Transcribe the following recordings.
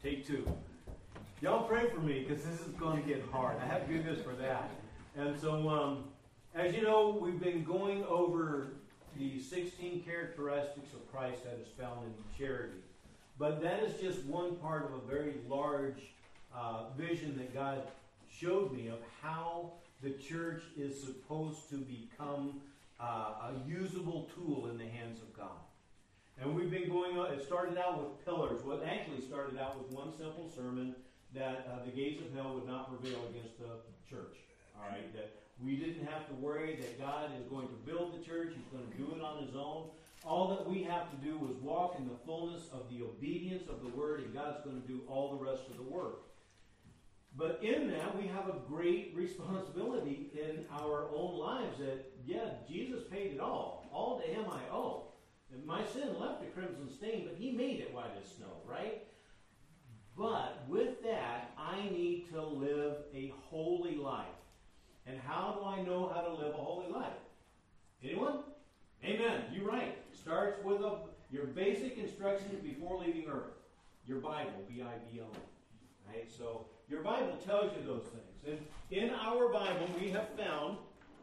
Take two. Y'all pray for me because this is going to get hard. I have good news for that. And so, as you know, we've been going over the 16 characteristics of Christ that is found in charity. But that is just one part of a very large vision that God showed me of how the church is supposed to become a usable tool in the hands of God. And we've been going on, it started out with pillars. Well, it actually started out with one simple sermon that the gates of hell would not prevail against the church. All right, that we didn't have to worry that God is going to build the church. He's going to do it on his own. All that we have to do is walk in the fullness of the obedience of the word, and God's going to do all the rest of the work. But in that, we have a great responsibility in our own lives that, Jesus paid it all. All to him I owe. And my sin left a crimson stain, but he made it white as snow, right? But with that, I need to live a holy life. And how do I know how to live a holy life? Anyone? Amen. You're right. Starts with your basic instructions before leaving earth. Your Bible, B-I-B-L-E. Right? So your Bible tells you those things. And in our Bible, we have found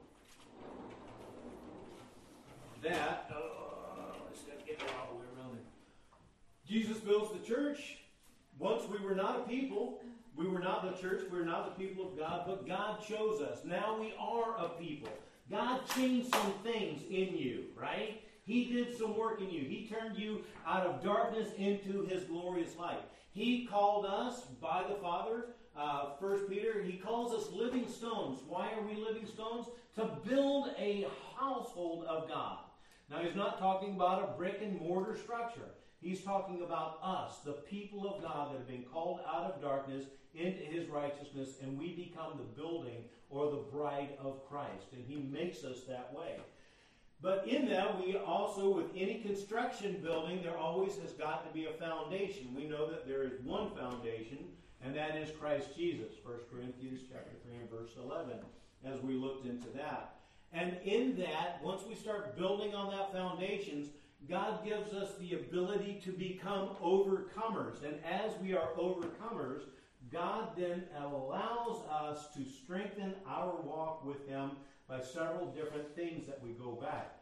that all the way around there. Jesus builds the church. Once we were not a people, we were not the church, we were not the people of God, but God chose us. Now we are a people. God changed some things in you, right? He did some work in you. He turned you out of darkness into his glorious light. He called us by the Father, 1 Peter, he calls us living stones. Why are we living stones? To build a household of God. Now, he's not talking about a brick and mortar structure. He's talking about us, the people of God that have been called out of darkness into his righteousness, and we become the building or the bride of Christ. And he makes us that way. But in that, we also, with any construction building, there always has got to be a foundation. We know that there is one foundation, and that is Christ Jesus. 1 Corinthians chapter 3 and verse 11, as we looked into that. And in that, once we start building on that foundations, God gives us the ability to become overcomers. And as we are overcomers, God then allows us to strengthen our walk with him by several different things that we go back.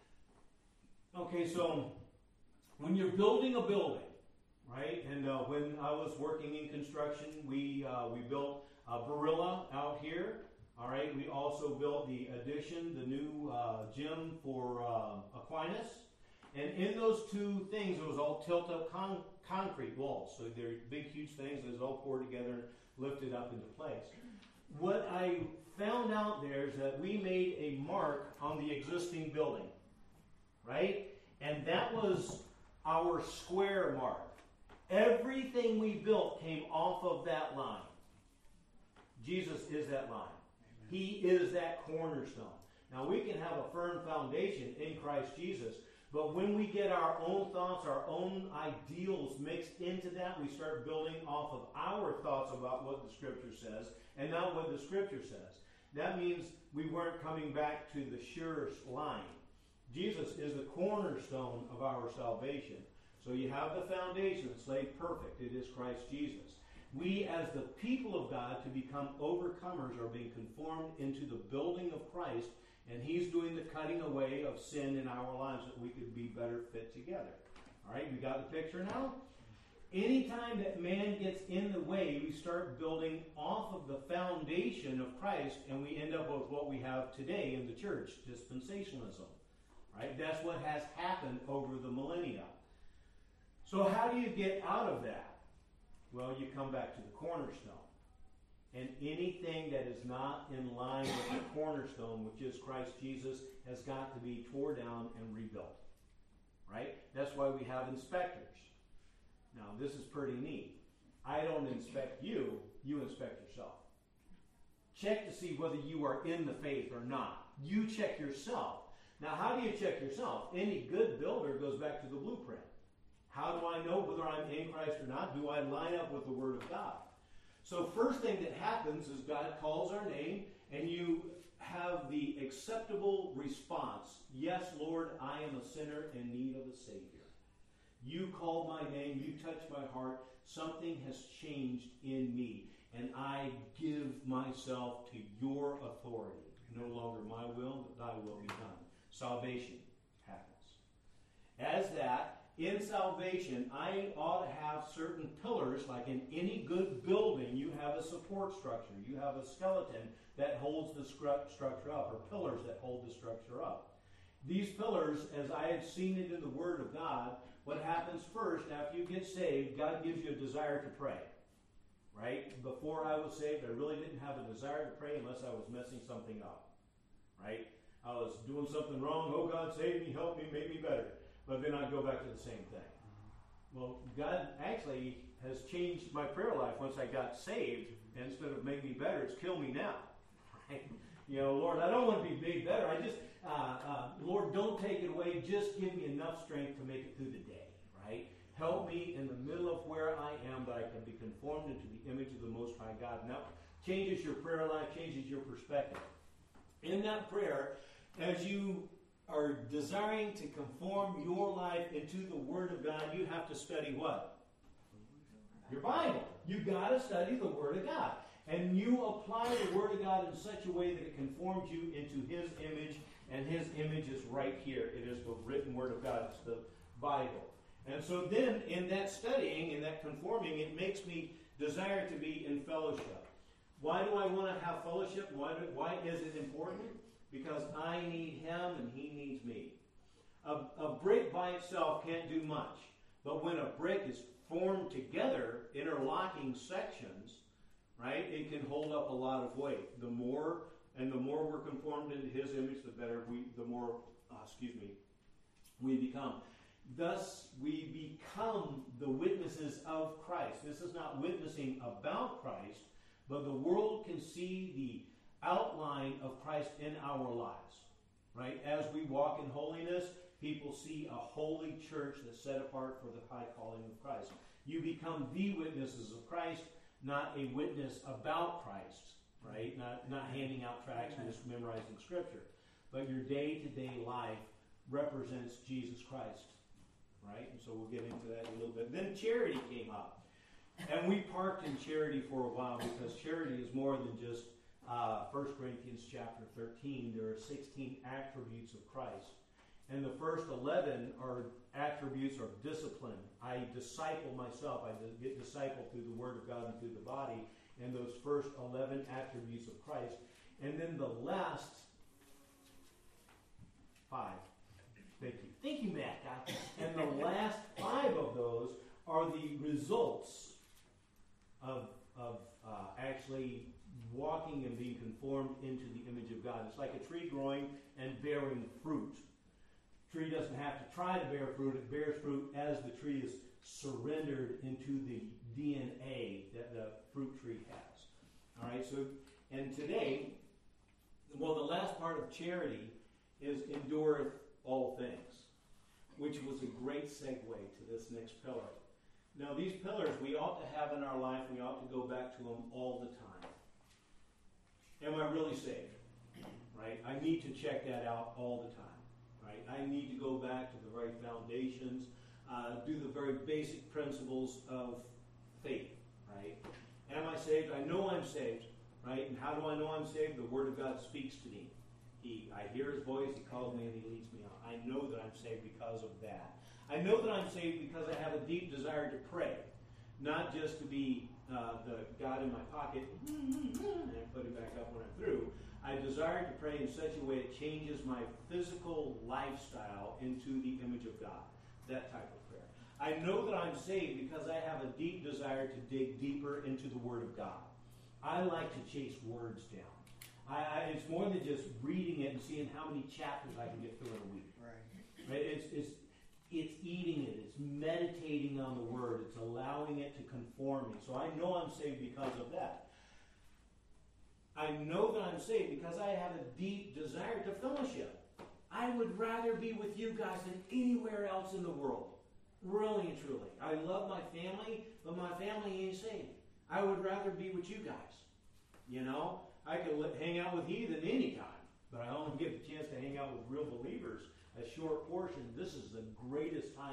Okay, so when you're building a building, right? And when I was working in construction, we built Barilla out here. All right, we also built the addition, the new gym for Aquinas. And in those two things, it was all tilt-up concrete walls. So they're big, huge things that is all poured together and lifted up into place. What I found out there is that we made a mark on the existing building, right? And that was our square mark. Everything we built came off of that line. Jesus is that line. He is that cornerstone. Now, we can have a firm foundation in Christ Jesus, but when we get our own thoughts, our own ideals mixed into that, we start building off of our thoughts about what the Scripture says and not what the Scripture says. That means we weren't coming back to the surest line. Jesus is the cornerstone of our salvation. So you have the foundation that's laid perfect. It is Christ Jesus. We, as the people of God, to become overcomers, are being conformed into the building of Christ, and he's doing the cutting away of sin in our lives that we could be better fit together. All right, we got the picture now? Anytime that man gets in the way, we start building off of the foundation of Christ, and we end up with what we have today in the church, dispensationalism. Right? That's what has happened over the millennia. So how do you get out of that? Well, you come back to the cornerstone. And anything that is not in line with the cornerstone, which is Christ Jesus, has got to be torn down and rebuilt. Right? That's why we have inspectors. Now, this is pretty neat. I don't inspect you, you inspect yourself. Check to see whether you are in the faith or not. You check yourself. Now, how do you check yourself? Any good builder goes back to the blueprint. How do I know whether I'm in Christ or not? Do I line up with the Word of God? So first thing that happens is God calls our name, and you have the acceptable response. Yes, Lord, I am a sinner in need of a Savior. You called my name. You touched my heart. Something has changed in me. And I give myself to your authority. No longer my will, but thy will be done. Salvation happens. As that, in salvation, I ought to have certain pillars, like in any good building, you have a support structure. You have a skeleton that holds the structure up, or pillars that hold the structure up. These pillars, as I have seen it in the Word of God, what happens first, after you get saved, God gives you a desire to pray. Right? Before I was saved, I really didn't have a desire to pray unless I was messing something up. Right? I was doing something wrong. Oh, God, save me, help me, make me better. But then I'd go back to the same thing. Well, God actually has changed my prayer life once I got saved. Instead of make me better, it's kill me now. Right? You know, Lord, I don't want to be made better. I just, Lord, don't take it away. Just give me enough strength to make it through the day. Right? Help me in the middle of where I am, that I can be conformed into the image of the Most High God. Now, changes your prayer life, changes your perspective. In that prayer, as you are desiring to conform your life into the Word of God, you have to study what? Your Bible. You've got to study the Word of God. And you apply the Word of God in such a way that it conforms you into His image, and His image is right here. It is the written Word of God. It's the Bible. And so then, in that studying, in that conforming, it makes me desire to be in fellowship. Why do I want to have fellowship? Why is it important? Because I need Him and He needs me. A brick by itself can't do much. But when a brick is formed together, interlocking sections, right, it can hold up a lot of weight. The more we're conformed into His image, the better we become. Thus, we become the witnesses of Christ. This is not witnessing about Christ, but the world can see the outline of Christ in our lives. Right? As we walk in holiness, people see a holy church that's set apart for the high calling of Christ. You become the witnesses of Christ, not a witness about Christ. Right? Not handing out tracts and just memorizing Scripture. But your day-to-day life represents Jesus Christ. Right? And so we'll get into that in a little bit. Then charity came up. And we parked in charity for a while because charity is more than just 1 Corinthians chapter 13. There are 16 attributes of Christ. And the first 11 are attributes of discipline. I disciple myself. I get discipled through the Word of God and through the body. And those first 11 attributes of Christ. And then the last 5. Thank you, Matt. And the last 5 of those are the results of actually walking and being conformed into the image of God. It's like a tree growing and bearing fruit. The tree doesn't have to try to bear fruit. It bears fruit as the tree is surrendered into the DNA that the fruit tree has. All right, so, and today, well, the last part of charity is endureth all things, which was a great segue to this next pillar. Now, these pillars we ought to have in our life. We ought to go back to them all the time. Am I really saved? Right? I need to check that out all the time. Right? I need to go back to the right foundations, do the very basic principles of faith. Right? Am I saved? I know I'm saved. Right? And how do I know I'm saved? The Word of God speaks to me. I hear His voice, He calls me, and He leads me on. I know that I'm saved because of that. I know that I'm saved because I have a deep desire to pray. Not just to be the God in my pocket, and put it back up when I'm through. I desire to pray in such a way it changes my physical lifestyle into the image of God. That type of prayer. I know that I'm saved because I have a deep desire to dig deeper into the Word of God. I like to chase words down. It's more than just reading it and seeing how many chapters I can get through in a week. Right? It's eating it. It's meditating on the Word. It's allowing it to conform me. So I know I'm saved because of that. I know that I'm saved because I have a deep desire to fellowship. I would rather be with you guys than anywhere else in the world. Really and truly. I love my family, but my family ain't saved. I would rather be with you guys. You know? I can hang out with heathen anytime, but I only get the chance to hang out with real believers a short portion. This is the greatest time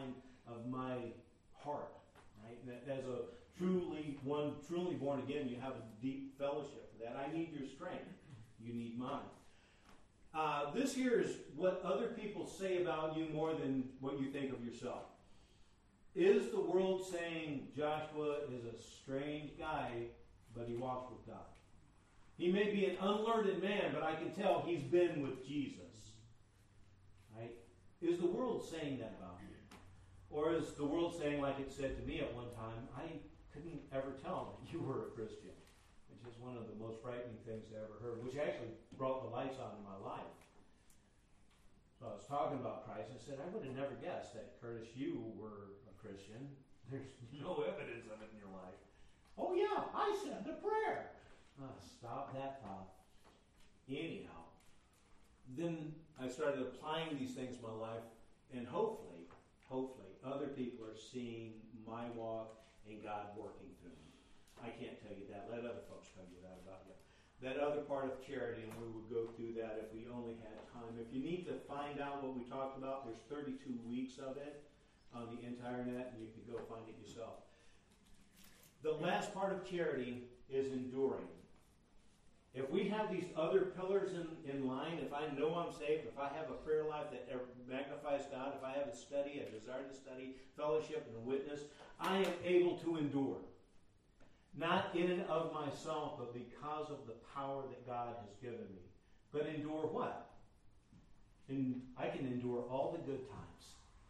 of my heart. Right? And as a truly born again, you have a deep fellowship for that. I need your strength. You need mine. This here is what other people say about you more than what you think of yourself. Is the world saying Joshua is a strange guy, but he walks with God? He may be an unlearned man, but I can tell he's been with Jesus. Right? Is the world saying that about you? Or is the world saying, like it said to me at one time, I couldn't ever tell that you were a Christian, which is one of the most frightening things I ever heard, which actually brought the lights on in my life. So I was talking about Christ and said, I would have never guessed that, Curtis, you were a Christian. There's no evidence of it in your life. Oh yeah, I said the prayer. Stop that thought. Anyhow, then I started applying these things in my life, and hopefully, other people are seeing my walk and God working through me. I can't tell you that. Let other folks tell you that about you. That other part of charity, and we would go through that if we only had time. If you need to find out what we talked about, there's 32 weeks of it on the internet, and you can go find it yourself. The last part of charity is enduring. If we have these other pillars in line, if I know I'm saved, if I have a prayer life that magnifies God, if I have a study, a desire to study, fellowship, and witness, I am able to endure. Not in and of myself, but because of the power that God has given me. But endure what? And I can endure all the good times.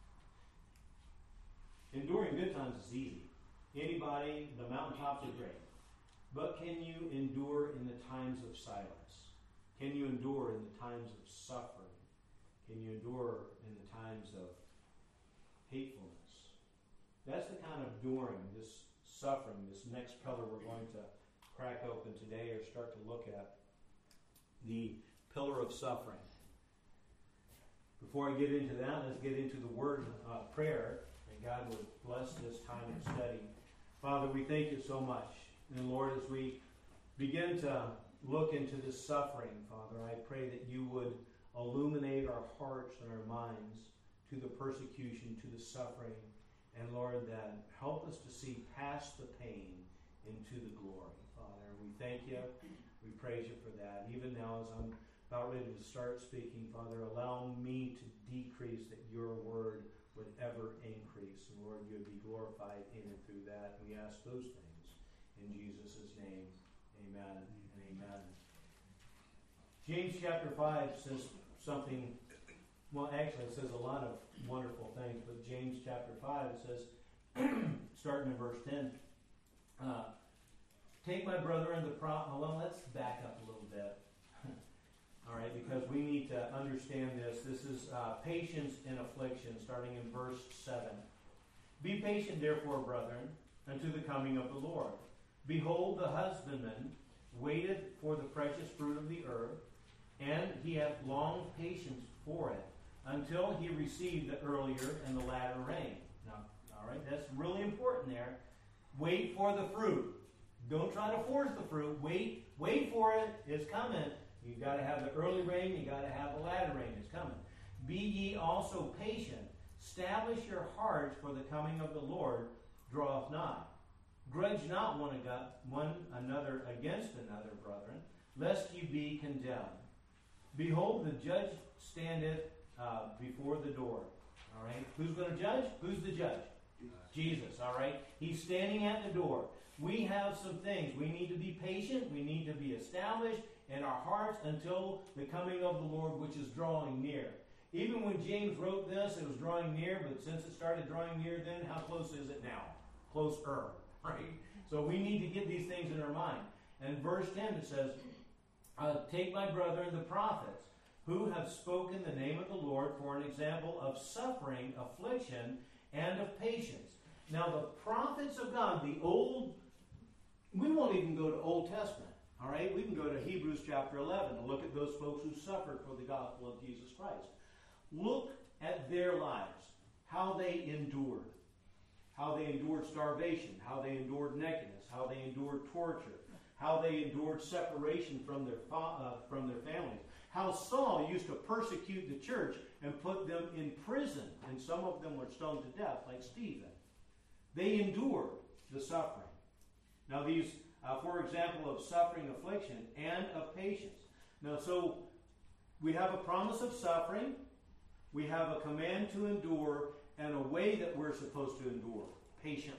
Enduring good times is easy. Anybody, the mountaintops are great. But can you endure in the times of silence? Can you endure in the times of suffering? Can you endure in the times of hatefulness? That's the kind of enduring, this suffering, this next pillar we're going to crack open today or start to look at. The pillar of suffering. Before I get into that, let's get into the word prayer, and God would bless this time of study. Father, we thank you so much. And Lord, as we begin to look into this suffering, Father, I pray that you would illuminate our hearts and our minds to the persecution, to the suffering, and Lord, that help us to see past the pain into the glory, Father. We thank you. We praise you for that. Even now, as I'm about ready to start speaking, Father, allow me to decrease that your word would ever increase. And Lord, you would be glorified in and through that. And we ask those things in Jesus' name. Amen and amen. James chapter 5 says something, well, actually it says a lot of wonderful things, but James chapter 5, it says, starting in verse 10, take my brother and the prophet. Well, let's back up a little bit. All right, because we need to understand this. This is patience in affliction, starting in verse 7. Be patient, therefore, brethren, unto the coming of the Lord. Behold, the husbandman waited for the precious fruit of the earth, and he hath long patience for it, until he receive the earlier and the latter rain. Now, all right, that's really important there. Wait for the fruit. Don't try to force the fruit. Wait for it. It's coming. You've got to have the early rain. You've got to have the latter rain. It's coming. Be ye also patient. Establish your hearts, for the coming of the Lord draweth nigh. Grudge not one another against another, brethren, lest ye be condemned. Behold, the judge standeth before the door. All right? Who's going to judge? Who's the judge? Jesus. All right? He's standing at the door. We have some things. We need to be patient. We need to be established in our hearts until the coming of the Lord, which is drawing near. Even when James wrote this, it was drawing near, but since it started drawing near then, how close is it now? Closer, right? So we need to get these things in our mind. And verse 10, it says, take my brethren the prophets, who have spoken the name of the Lord for an example of suffering, affliction, and of patience. Now the prophets of God, the old, we won't even go to Old Testament. All right, we can go to Hebrews chapter 11 and look at those folks who suffered for the gospel of Jesus Christ. Look at their lives, how they endured starvation, how they endured nakedness, how they endured torture, how they endured separation from their families, how Saul used to persecute the church and put them in prison, and some of them were stoned to death, like Stephen. They endured the suffering. Now these, for example, of suffering, affliction, and of patience. Now, so we have a promise of suffering, we have a command to endure, and a way that we're supposed to endure patiently.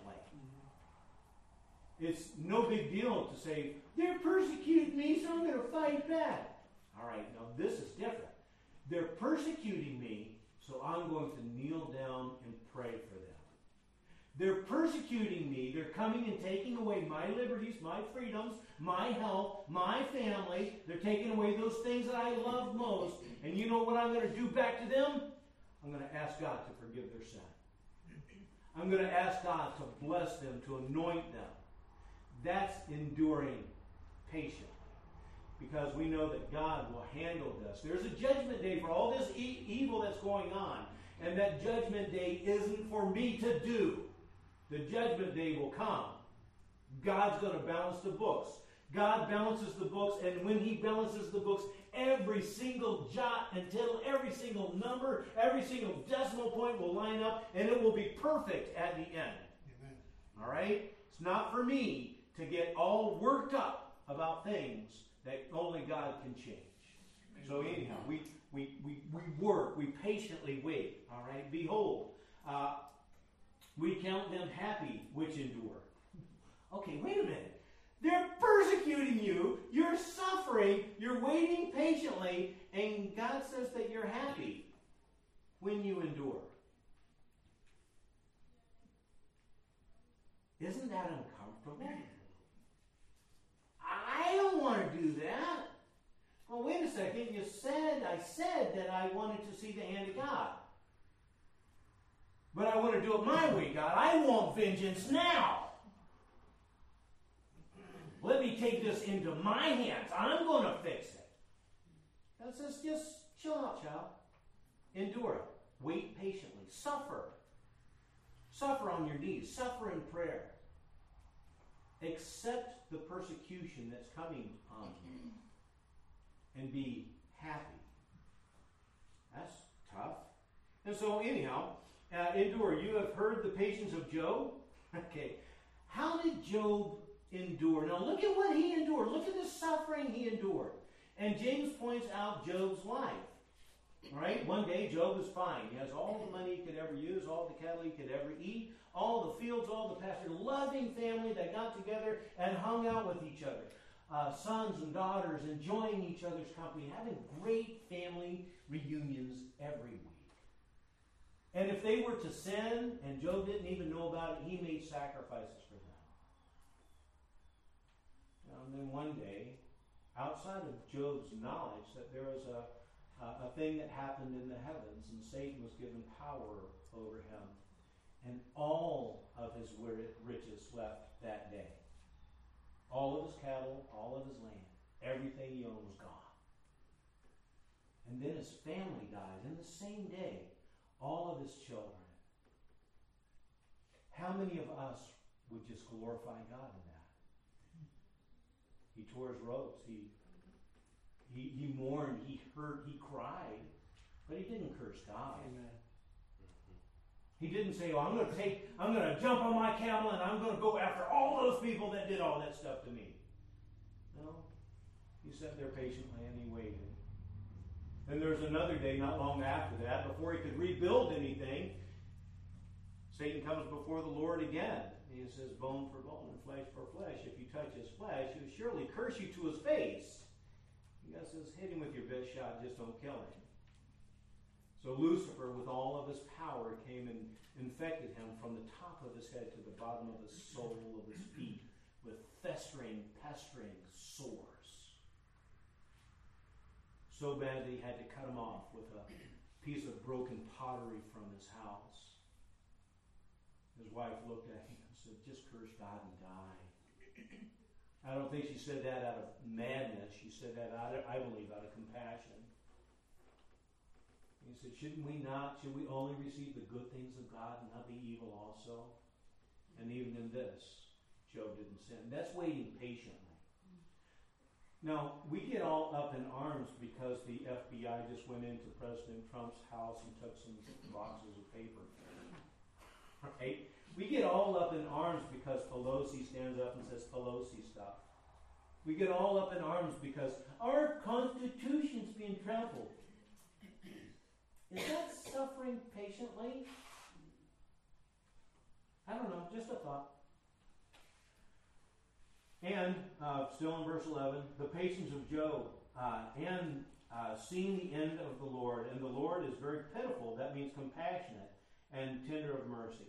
It's no big deal to say, they're persecuting me, so I'm going to fight back. All right, now this is different. They're persecuting me, so I'm going to kneel down and pray for them. They're persecuting me. They're coming and taking away my liberties, my freedoms, my health, my family. They're taking away those things that I love most. And you know what I'm going to do back to them? I'm going to ask God to forgive their sin. I'm going to ask God to bless them, to anoint them. That's enduring patiently. Because we know that God will handle this. There's a judgment day for all this evil that's going on. And that judgment day isn't for me to do. The judgment day will come. God's going to balance the books. God balances the books, and when He balances the books, every single jot and tittle, every single number, every single decimal point will line up, and it will be perfect at the end. Amen. All right? It's not for me to get all worked up about things that only God can change. So anyhow, we work, we patiently wait. All right? Behold, we count them happy which endure. Okay, wait a minute. They're persecuting you. You're suffering. You're waiting patiently. And God says that you're happy when you endure. Isn't that uncomfortable? I don't want to do that. Well, wait a second. I said that I wanted to see the hand of God. But I want to do it my way, God. I want vengeance now. Let me take this into my hands. I'm going to fix it. God says, just chill out, child. Endure it. Wait patiently. Suffer. Suffer on your knees. Suffer in prayer. Accept the persecution that's coming on you. And be happy. That's tough. And so anyhow, endure. You have heard the patience of Job. Okay. How did Job endure? Now look at what he endured. Look at the suffering he endured. And James points out Job's life. All right? One day Job is fine. He has all the money he could ever use, all the cattle he could ever eat, all the fields, all the pasture. Loving family that got together and hung out with each other. Sons and daughters enjoying each other's company, having great family reunions every week. And if they were to sin, and Job didn't even know about it, he made sacrifices for them. And then one day, outside of Job's knowledge, that there was a thing that happened in the heavens, and Satan was given power over him. And all of his riches left that day. All of his cattle, all of his land, everything he owned was gone. And then his family died in the same day. All of his children. How many of us would just glorify God in that? He tore his robes. He mourned. He hurt. He cried. But he didn't curse God. Amen. He didn't say, I'm going to jump on my camel and I'm going to go after all those people that did all that stuff to me. No. He sat there patiently and he waited. Then there's another day not long after that, before he could rebuild anything, Satan comes before the Lord again. He says, bone for bone and flesh for flesh. If you touch his flesh, he'll surely curse you to his face. And God says, hit him with your best shot, just don't kill him. So Lucifer, with all of his power, came and infected him from the top of his head to the bottom of his sole of his feet with pestering sores. So bad that he had to cut him off with a piece of broken pottery from his house. His wife looked at him and said, just curse God and die. I don't think she said that out of madness. She said that, I believe, out of compassion. He said, should we only receive the good things of God and not the evil also? And even in this, Job didn't sin. That's waiting patiently. Now, we get all up in arms because the FBI just went into President Trump's house and took some boxes of paper. Right? We get all up in arms because Pelosi stands up and says Pelosi stuff. We get all up in arms because our Constitution's being trampled. Is that suffering patiently? I don't know, just a thought. And, still in verse 11, the patience of Job, and seeing the end of the Lord. And the Lord is very pitiful. That means compassionate and tender of mercy.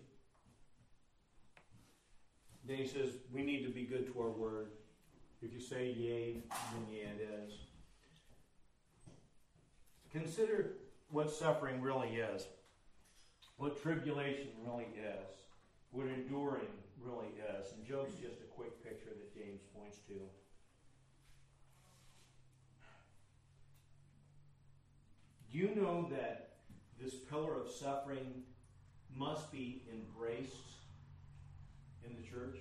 Then he says, we need to be good to our word. If you say yea, then yea it is. Consider what suffering really is. What tribulation really is. What enduring really is. And Job's just a quick picture that James points to. Do you know that this pillar of suffering must be embraced in the church?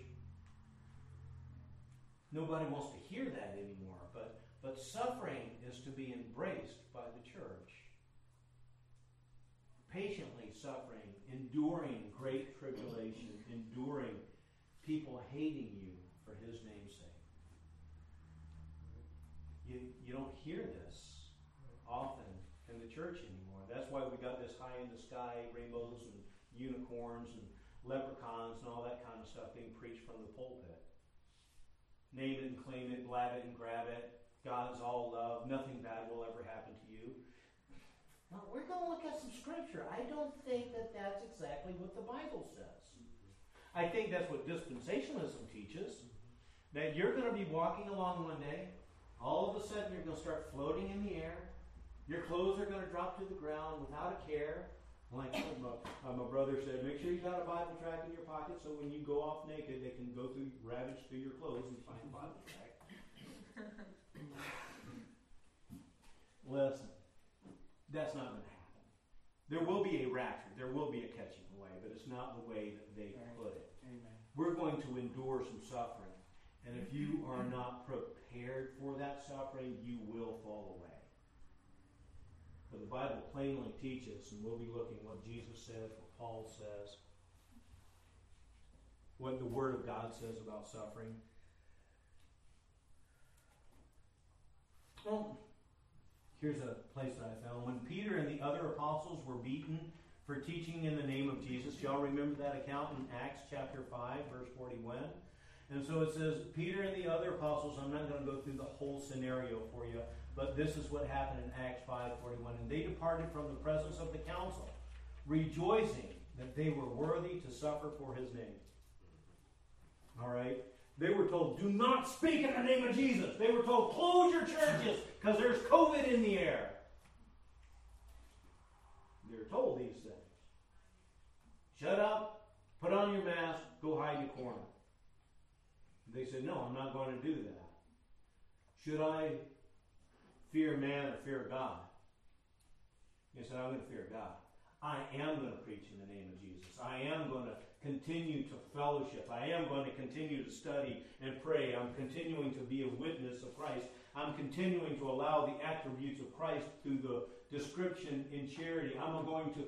Nobody wants to hear that anymore, but suffering is to be embraced by the church. Patiently suffering, enduring great tribulation, enduring people hating you for his name's sake. You don't hear this often in the church anymore. That's why we got this high in the sky rainbows and unicorns and leprechauns and all that kind of stuff being preached from the pulpit. Name it and claim it, blab it and grab it. God's all love. Nothing bad will ever happen to you. Now, we're going to look at some scripture. I don't think that that's exactly what the Bible says. I think that's what dispensationalism teaches. That you're going to be walking along one day. All of a sudden, you're going to start floating in the air. Your clothes are going to drop to the ground without a care. Like my brother said, make sure you got a Bible tract in your pocket so when you go off naked, they can go through, ravage through your clothes and find a Bible tract. Listen, that's not going to happen. There will be a rapture. There will be a catching away, but it's not the way that they put it. Amen. We're going to endure some suffering. And if you are not prepared for that suffering, you will fall away. But the Bible plainly teaches, and we'll be looking what Jesus says, what Paul says, what the Word of God says about suffering. Well, here's a place that I found. When Peter and the other apostles were beaten for teaching in the name of Jesus, y'all remember that account in Acts chapter 5, verse 41? And so it says, Peter and the other apostles, I'm not going to go through the whole scenario for you, but this is what happened in Acts 5:41. And they departed from the presence of the council, rejoicing that they were worthy to suffer for his name. All right? They were told, do not speak in the name of Jesus. They were told, close your churches because there's COVID in the air. They're told these things. Shut up, put on your mask, go hide in a corner. They said, no, I'm not going to do that. Should I fear man or fear God? He said, I'm going to fear God. I am going to preach in the name of Jesus. I am going to continue to fellowship. I am going to continue to study and pray. I'm continuing to be a witness of Christ. I'm continuing to allow the attributes of Christ through the description in charity. I'm going to.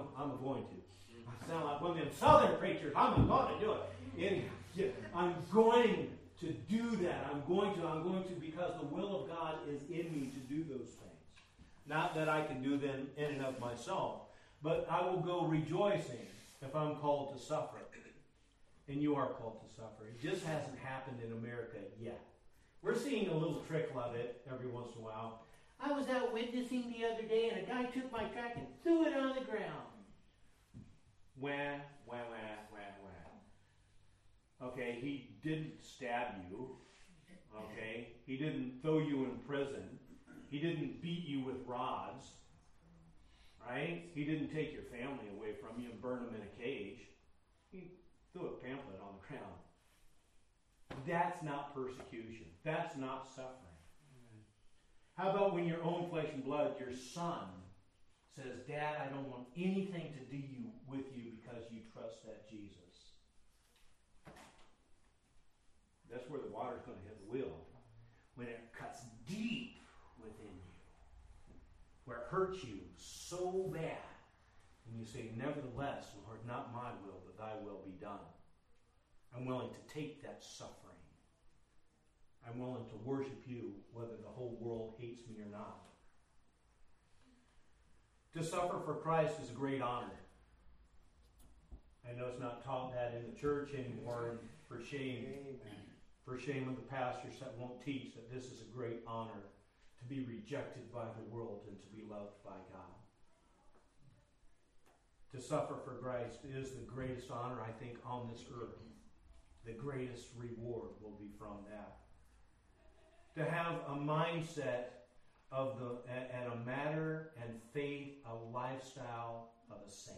I sound like one of them southern preachers. I'm going to do it. I'm going to do that. I'm going to because the will of God is in me to do those things. Not that I can do them in and of myself, but I will go rejoicing if I'm called to suffer. And you are called to suffer. It just hasn't happened in America yet. We're seeing a little trickle of it every once in a while. I was out witnessing the other day and a guy took my tract and threw it on the ground. Wah, wah, wah, wah, wah. Okay, he didn't stab you. Okay, he didn't throw you in prison. He didn't beat you with rods. Right? He didn't take your family away from you and burn them in a cage. He threw a pamphlet on the ground. That's not persecution. That's not suffering. How about when your own flesh and blood, your son, says, Dad, I don't want anything to do with you because you trust that Jesus. That's where the water's going to hit the wheel. When it cuts where it hurts you so bad, and you say, nevertheless, Lord, not my will, but thy will be done. I'm willing to take that suffering. I'm willing to worship you whether the whole world hates me or not. To suffer for Christ is a great honor. I know it's not taught that in the church anymore, and for shame of the pastors that won't teach that this is a great honor to be rejected by the world and to be loved by God. To suffer for Christ is the greatest honor, I think, on this earth. The greatest reward will be from that. To have a mindset of and a matter and faith, a lifestyle of a saint.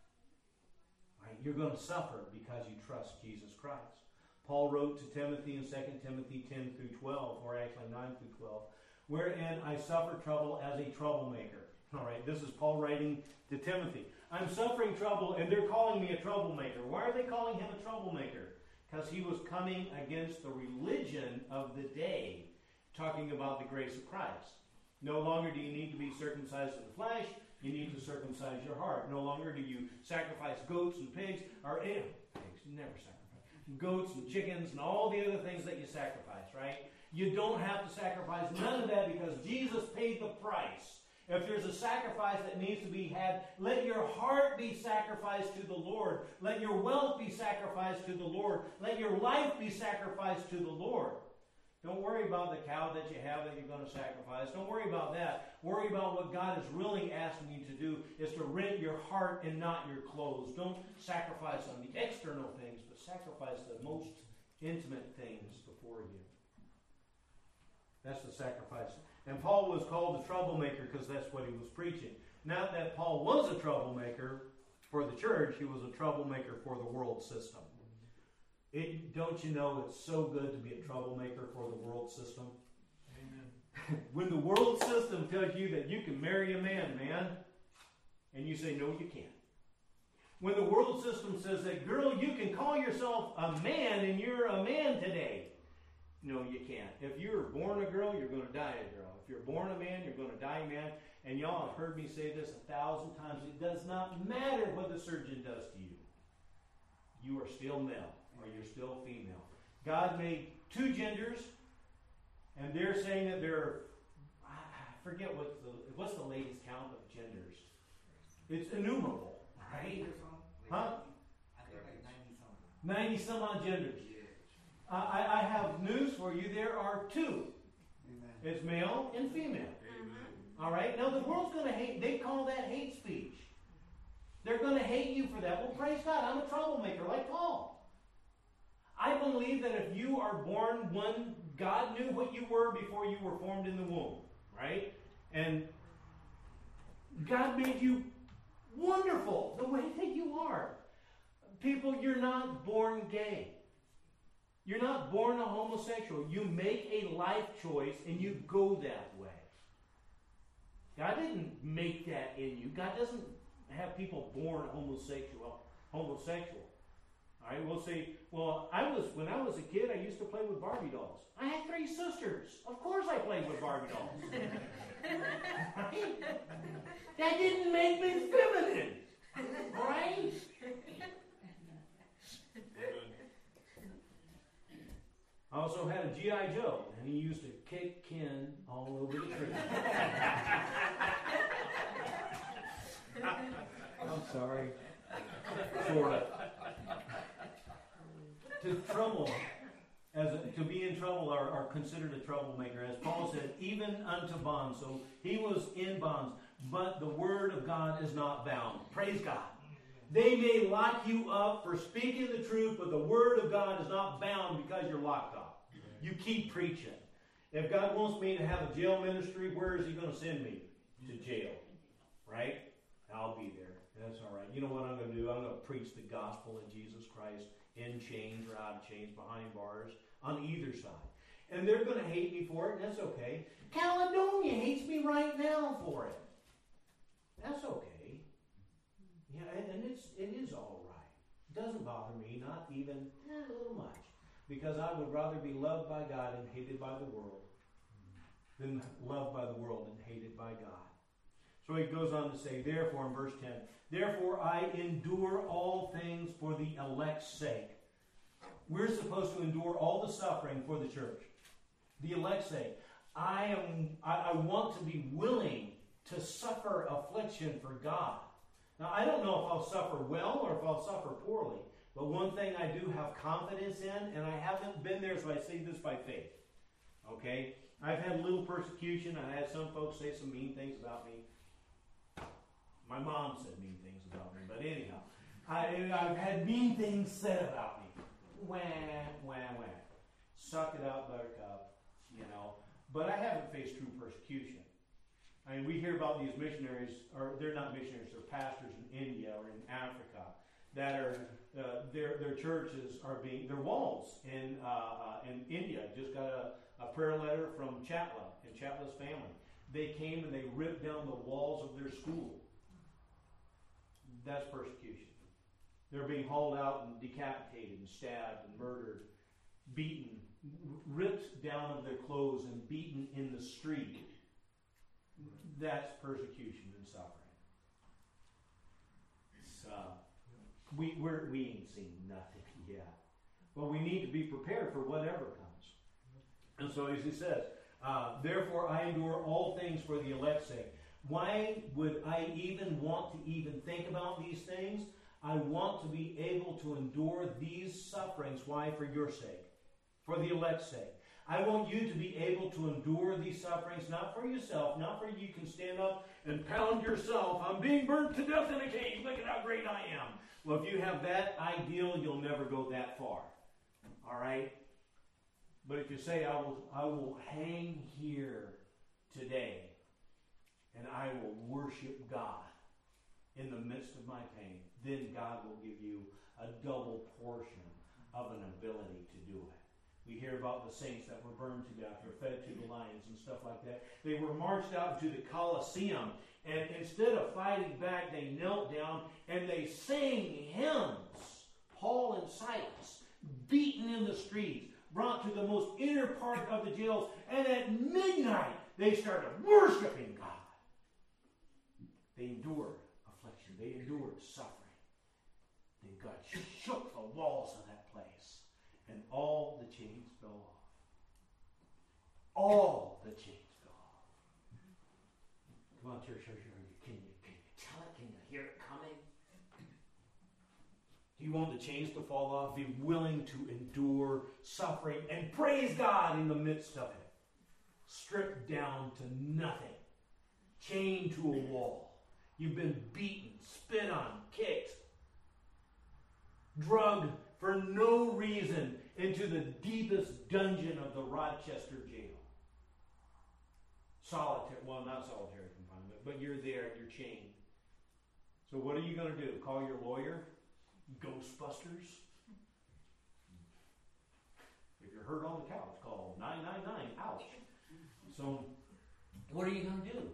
Right? You're going to suffer because you trust Jesus Christ. Paul wrote to Timothy in 2 Timothy 10 through 12, or actually 9 through 12, wherein I suffer trouble as a troublemaker. All right, this is Paul writing to Timothy. I'm suffering trouble, and they're calling me a troublemaker. Why are they calling him a troublemaker? Because he was coming against the religion of the day, talking about the grace of Christ. No longer do you need to be circumcised in the flesh, you need to circumcise your heart. No longer do you sacrifice goats and pigs, or pigs, you never sacrifice. Goats and chickens and all the other things that you sacrifice, right? You don't have to sacrifice none of that because Jesus paid the price. If there's a sacrifice that needs to be had, let your heart be sacrificed to the Lord. Let your wealth be sacrificed to the Lord. Let your life be sacrificed to the Lord. Don't worry about the cow that you have that you're going to sacrifice. Don't worry about that. Worry about what God is really asking you to do is to rent your heart and not your clothes. Don't sacrifice on the external things, but sacrifice the most intimate things before you. That's the sacrifice. And Paul was called a troublemaker because that's what he was preaching. Not that Paul was a troublemaker for the church, he was a troublemaker for the world system. Don't you know it's so good to be a troublemaker for the world system? Amen. When the world system tells you that you can marry a man, and you say, no, you can't. When the world system says that, girl, you can call yourself a man and you're a man today. No, you can't. If you're born a girl, you're going to die a girl. If you're born a man, you're going to die a man. And y'all have heard me say this 1,000 times. It does not matter what the surgeon does to you. You are still male or you're still female. God made two genders, and they're saying that I forget what's the latest count of genders. It's innumerable, right? Huh? I think like 90 something. 90 some odd genders. I have news for you. There are two. Amen. It's male and female. Amen. All right? Now, the world's going to hate. They call that hate speech. They're going to hate you for that. Well, praise God. I'm a troublemaker like Paul. I believe that if you are born when God knew what you were before you were formed in the womb, right? And God made you wonderful the way that you are. People, you're not born gay. You're not born a homosexual. You make a life choice and you go that way. God didn't make that in you. God doesn't have people born homosexual. All right, we'll say, well, when I was a kid, I used to play with Barbie dolls. I had 3 sisters. Of course I played with Barbie dolls. Right? That didn't make me feminine. All right? I also had a G.I. Joe, and he used to kick Ken all over the tree. I'm sorry. Sort of. To be in trouble are considered a troublemaker. As Paul said, even unto bonds. So he was in bonds, but the word of God is not bound. Praise God. They may lock you up for speaking the truth, but the word of God is not bound because you're locked up. You keep preaching. If God wants me to have a jail ministry, where is he going to send me? To jail. Right? I'll be there. That's all right. You know what I'm going to do? I'm going to preach the gospel of Jesus Christ in chains or out of chains, behind bars, on either side. And they're going to hate me for it, and that's okay. Caledonia hates me right now for it. That's okay. Yeah, and it is all right. It doesn't bother me, not even a little much. Because I would rather be loved by God and hated by the world than loved by the world and hated by God. So he goes on to say, therefore, in verse 10, therefore I endure all things for the elect's sake. We're supposed to endure all the suffering for the church. The elect's sake. I want to be willing to suffer affliction for God. Now, I don't know if I'll suffer well or if I'll suffer poorly. But one thing I do have confidence in, and I haven't been there, so I say this by faith. Okay? I've had a little persecution. I had some folks say some mean things about me. My mom said mean things about me. But anyhow, I've had mean things said about me. Wah, wah, wah. Suck it out, buttercup. You know. But I haven't faced true persecution. I mean, we hear about these missionaries, or they're not missionaries, they're pastors in India or in Africa that are, their churches are being, their walls in India. Just got a prayer letter from Chatla and Chatla's family. They came and they ripped down the walls of their school. That's persecution. They're being hauled out and decapitated and stabbed and murdered, beaten, ripped down of their clothes and beaten in the street. That's persecution and suffering. So, we ain't seen nothing yet. But we need to be prepared for whatever comes. And so as he says, therefore I endure all things for the elect's sake. Why would I even want to even think about these things? I want to be able to endure these sufferings. Why? For your sake. For the elect's sake. I want you to be able to endure these sufferings, not for yourself, not for you can stand up and pound yourself. I'm being burnt to death in a cage. Look at how great I am. Well, if you have that ideal, you'll never go that far. All right? But if you say, I will hang here today, and I will worship God in the midst of my pain, then God will give you a double portion of an ability to do it. We hear about the saints that were burned to death or fed to the lions and stuff like that. They were marched out to the Colosseum, and instead of fighting back, they knelt down and they sang hymns. Paul and Silas, beaten in the streets, brought to the most inner part of the jails, and at midnight they started worshiping God. They endured affliction. They endured suffering. Then God shook the walls of that place. And all the chains fell off. All the chains fell off. Come on, church, can you tell it? Can you hear it coming? Do you want the chains to fall off? Be willing to endure suffering and praise God in the midst of it. Stripped down to nothing. Chained to a wall. You've been beaten, spit on, kicked, drugged for no reason into the deepest dungeon of the Rochester jail. Solitary, well, not solitary confinement, but you're there, you're chained. So what are you going to do? Call your lawyer? Ghostbusters? If you're hurt on the couch, call 999, ouch. So what are you going to do?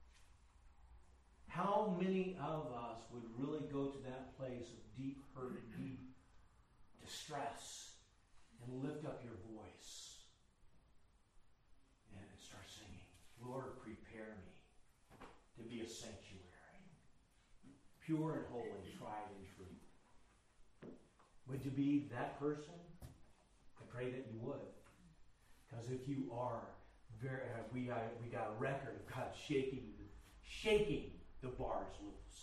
How many of us would really go to that place of deep hurt and deep distress and lift up your voice and start singing, Lord, prepare me to be a sanctuary, pure and holy, tried and true. Would you be that person? I pray that you would. Because if you are, we got a record of God shaking the bars loose.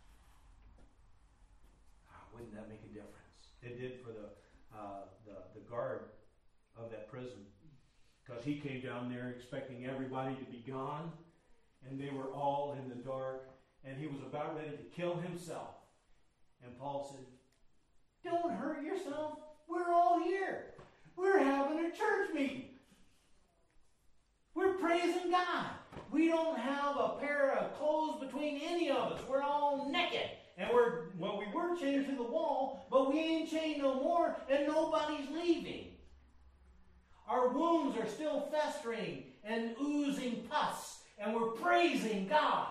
Wouldn't that make a difference? It did for the guard of that prison, because he came down there expecting everybody to be gone, and they were all in the dark, and he was about ready to kill himself. And Paul said, "Don't hurt yourself. We're all here. We're having a church meeting. We're praising God. We don't have a pair of clothes between any of us. We're all naked. And we were chained to the wall, but we ain't chained no more, and nobody's leaving. Our wounds are still festering and oozing pus, and we're praising God."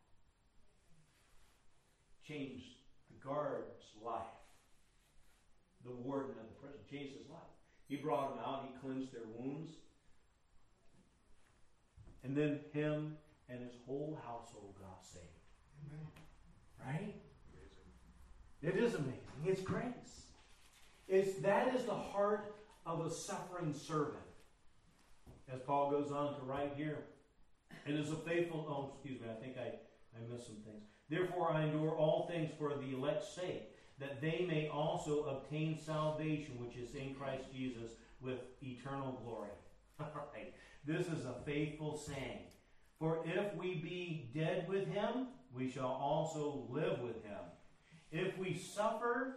Changed the guard's life. The warden of the prison changed his life. He brought them out. He cleansed their wounds. And then him and his whole household got saved. Amen. Right? It is amazing. It's grace. That is the heart of a suffering servant. As Paul goes on to write here, it is a faithful, I think I missed some things. Therefore I endure all things for the elect's sake, that they may also obtain salvation, which is in Christ Jesus, with eternal glory. All right. This is a faithful saying. For if we be dead with him, we shall also live with him. If we suffer,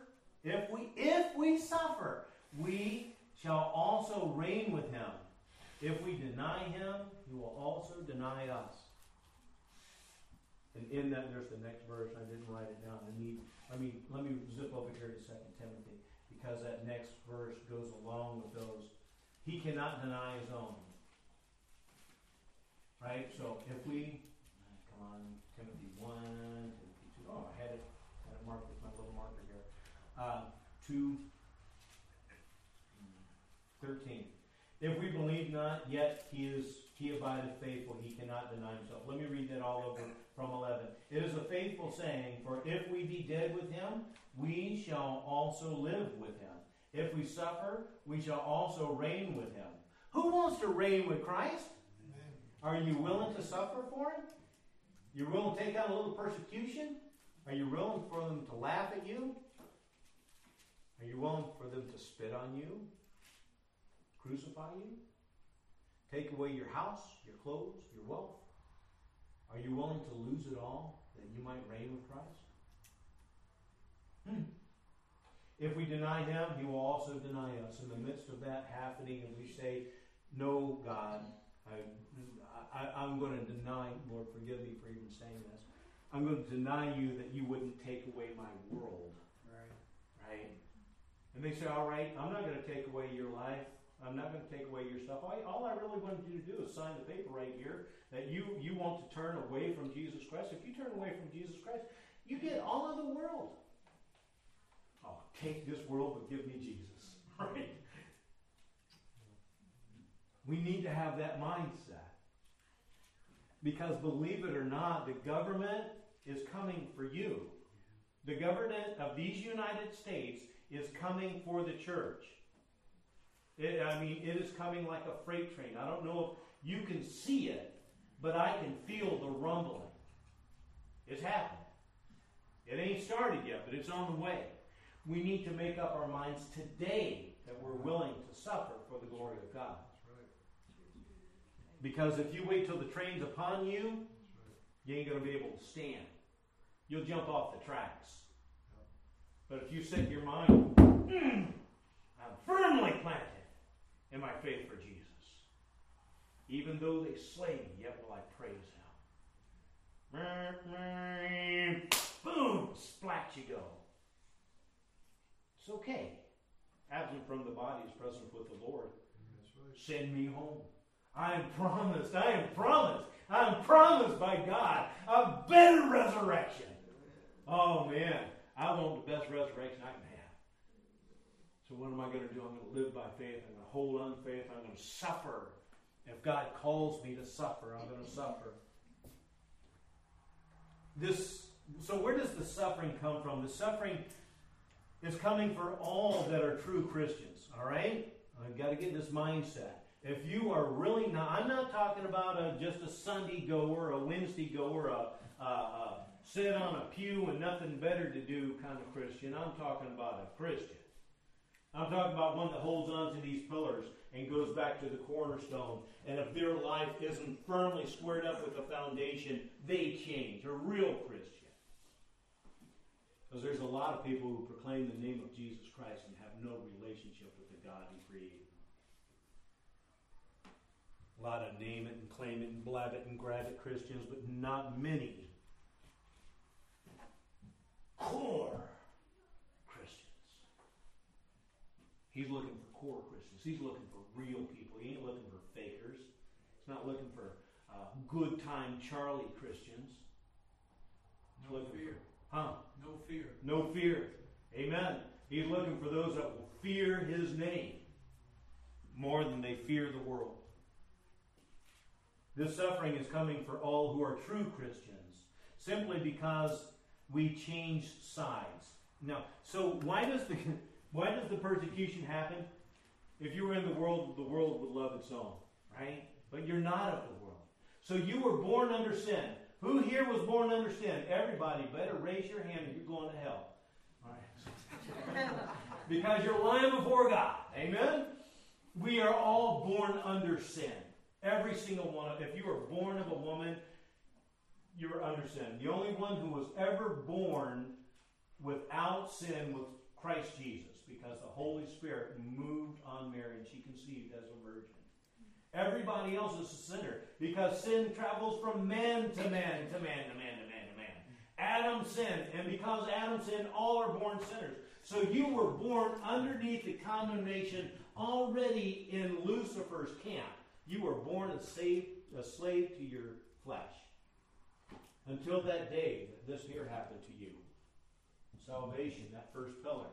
we shall also reign with him. If we deny him, he will also deny us. And in that, there's the next verse. I didn't write it down. Let me zip over here to 2 Timothy, because that next verse goes along with those. He cannot deny his own. Right? So if we, come on, Timothy 1, Timothy 2. Oh, I had it marked with my little marker here. 2:13. If we believe not, yet he abideth faithful. He cannot deny himself. Let me read that all over from 11. It is a faithful saying, for if we be dead with him, we shall also live with him. If we suffer, we shall also reign with him. Who wants to reign with Christ? Amen. Are you willing to suffer for him? You're willing to take on a little persecution? Are you willing for them to laugh at you? Are you willing for them to spit on you? Crucify you? Take away your house, your clothes, your wealth? Are you willing to lose it all that you might reign with Christ? If we deny him, he will also deny us. In the midst of that happening, and we say, no, God, I'm going to deny, Lord, forgive me for even saying this. I'm going to deny you that you wouldn't take away my world. Right? And they say, all right, I'm not going to take away your life. I'm not going to take away your stuff. All I really wanted you to do is sign the paper right here that you want to turn away from Jesus Christ. If you turn away from Jesus Christ, you get all of the world. Oh, take this world, but give me Jesus. Right? We need to have that mindset. Because believe it or not, the government is coming for you. The government of these United States is coming for the church. It is coming like a freight train. I don't know if you can see it, but I can feel the rumbling. It's happening. It ain't started yet, but it's on the way. We need to make up our minds today that we're willing to suffer for the glory of God. Because if you wait till the train's upon you, you ain't going to be able to stand. You'll jump off the tracks. But if you set your mind, I'm firmly planted in my faith for Jesus. Even though they slay me, yet will I praise him. Boom! Splat you go. It's okay. Absent from the body is present with the Lord. Send me home. I am promised by God a better resurrection. Oh man, I want the best resurrection I can have. So what am I going to do? I'm going to live by faith. I'm going to hold on to faith. I'm going to suffer. If God calls me to suffer, I'm going to suffer. So where does the suffering come from? The suffering is coming for all that are true Christians. All right? I've got to get this mindset. If you are really not, I'm not talking about just a Sunday goer, a Wednesday goer, a sit on a pew and nothing better to do kind of Christian. I'm talking about a Christian. I'm talking about one that holds on to these pillars and goes back to the cornerstone. And if their life isn't firmly squared up with the foundation, they change. A real Christian. Because there's a lot of people who proclaim the name of Jesus Christ and have no relationship with the God who created them. A lot of name it and claim it and blab it and grab it Christians, but not many core Christians. He's looking for core Christians. He's looking for real people. He ain't looking for fakers. He's not looking for good time Charlie Christians. No fear. No fear. No fear. Amen. He's looking for those that will fear his name more than they fear the world. This suffering is coming for all who are true Christians, simply because we change sides. Now, so why does the persecution happen? If you were in the world would love its own, right? But you're not of the world. So you were born under sin. Who here was born under sin? Everybody better raise your hand if you're going to hell. All right. Because you're lying before God. Amen? We are all born under sin. Every single one. If you were born of a woman, you were under sin. The only one who was ever born without sin was Christ Jesus, because the Holy Spirit moved on Mary and she conceived as a virgin. Everybody else is a sinner, because sin travels from man to man to man to man to man to man. Adam sinned, and because Adam sinned, all are born sinners. So you were born underneath the condemnation already in Lucifer's camp. You were born a slave to your flesh. Until that day that this here happened to you. Salvation, that first pillar.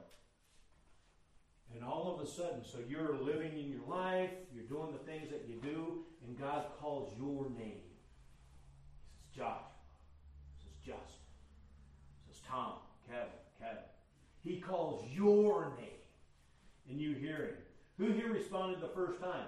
And all of a sudden, so you're living in your life, you're doing the things that you do, and God calls your name. He says, Josh. He says, Justin. He says, Tom, Kevin. He calls your name. And you hear him. Who here responded the first time?